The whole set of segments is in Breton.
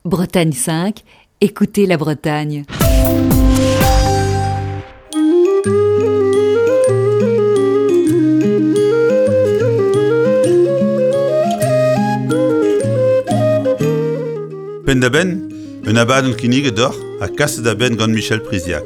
Bretagne 5, écoutez la Bretagne. Pen da ben, un abadenn kinniget d'or a kaset da ben gant Michel Priziac.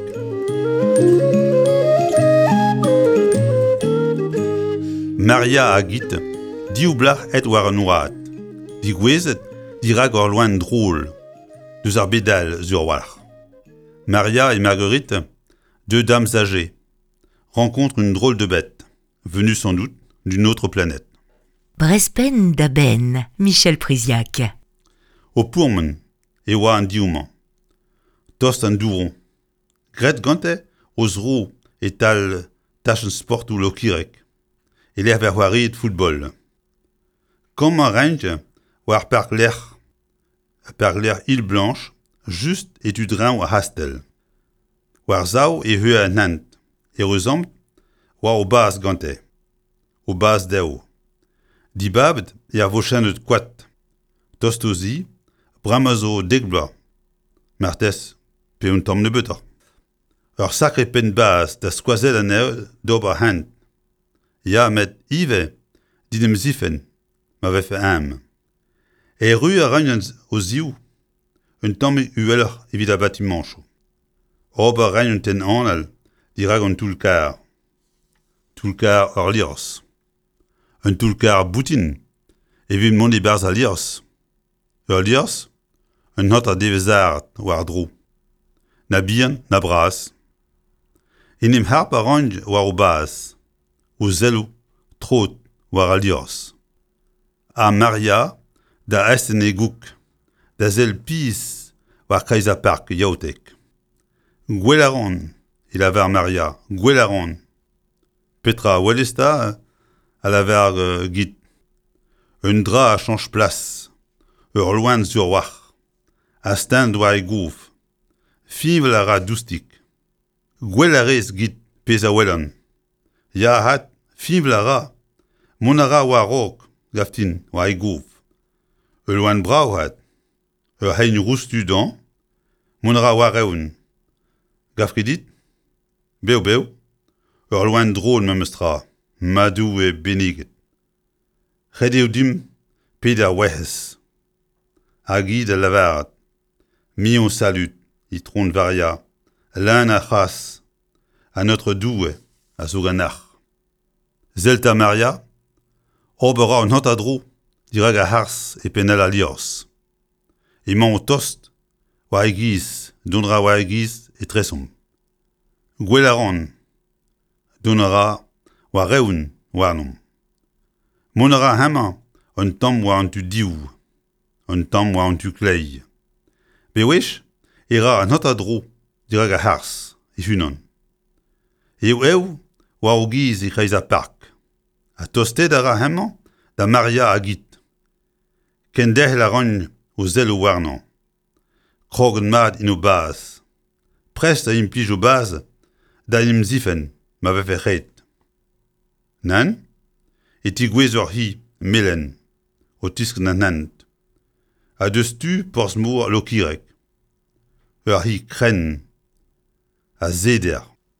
Maria a git, di oublar et war an oad. Di gwezet, di rag or loin drôle, deus ar bedal sur war. Maria et Marguerite, deux dames âgées, rencontrent une drôle de bête, venue sans doute d'une autre planète. Brespen da ben, Michel Priziac. Au pourmen, e oa an diouman. Tost an douron. Gret gante, oz ro et tal tachen sport ou lokirek. E l'er ver c'hoari et football. Kom an range, war per l'er il blanche, just et du drain war hastel. War zao e heu an hant, e reuzamp, war o baz gante. O baz deo. Di babd e ar vochanet kwat. Tost ozi, bramazo degbla. Martes, pe un tom nebetor. Ur sakre pen baz da skoazet an eo d'ober hant. Ya met ive, dinem zifen, ma vefe am. E rue a ranyan o ziou, un tamm ueller evit a bati mancho. Ober ranyan ten anal, dirag an toulkar. Toulkar ur liros. Un toulkar boutin, evit mondi barz a liros. Ur liros, un hot a devezart war dro. Na bihan, na bras. Enem harp a ranj war o baz. O zelou, trot, war a lios. A Maria, da esten e gouk, da zel pis war kaiz a park yaotek. Gwelaron, il a ver Maria, gwelaron. Petra welesta, a la ver git. Un dra a change place, ur loin sur war. A stand war e gouf. Fiv la ra doustik. Gwelarez git pez a welan. Ya hat, fiv la ra. Mon a ra war rok, gaftin, war e gouf. Ur loin brao hat. Ur hein roustu dan. Mon a ra war eoun. Gafridit? Beo. Ur loin drôle memestra. Madou e beniget. Redeo dim, peder wehes. Agi de lavarat. Mion salut, i tron varia. L'un a chas. A notre doue, a souganach. Zelta Maria, obera un hot a dro, dirag a hars e penel a lios. E man o tost, war e giz, donnera war e giz e tresom. Gwelaron, donnera war reoun war nom. Monera hama, un tamm war an tu diou, un tamm war an tu klei. Be wech, era an hot a dro, dirag a hars, e hunan. Eo, war o giz e kreiz a park. A tostet a ra hemañ da Maria a git. Ken deh la ranj o zel o warnan. Krog an mad in o baz. Prest a implij o baz da im zifen ma vefe ret. Nan? E ti gwez ur hi, melen, o tisk nan hant. A deus tu porz mour lokirek. Ur hi kren. A zeder.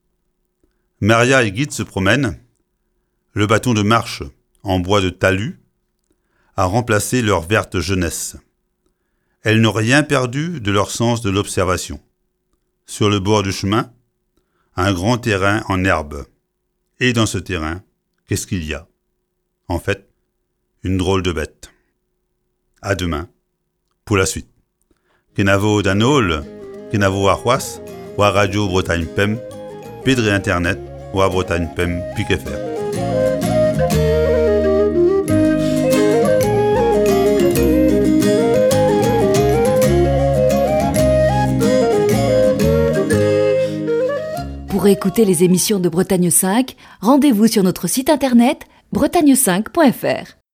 Maria et Git se promènent. Le bâton de marche, en bois de talus, a remplacé leur verte jeunesse. Elles n'ont rien perdu de leur sens de l'observation. Sur le bord du chemin, un grand terrain en herbe. Et dans ce terrain, qu'est-ce qu'il y a? En fait, une drôle de bête. À demain, pour la suite. Kenavo danol, kenavo arwas, ou à Radio Bretagne Pem, Pedre Internet, ou à Bretagne Pem, .fr. Pour écouter les émissions de Bretagne 5, rendez-vous sur notre site internet bretagne5.fr.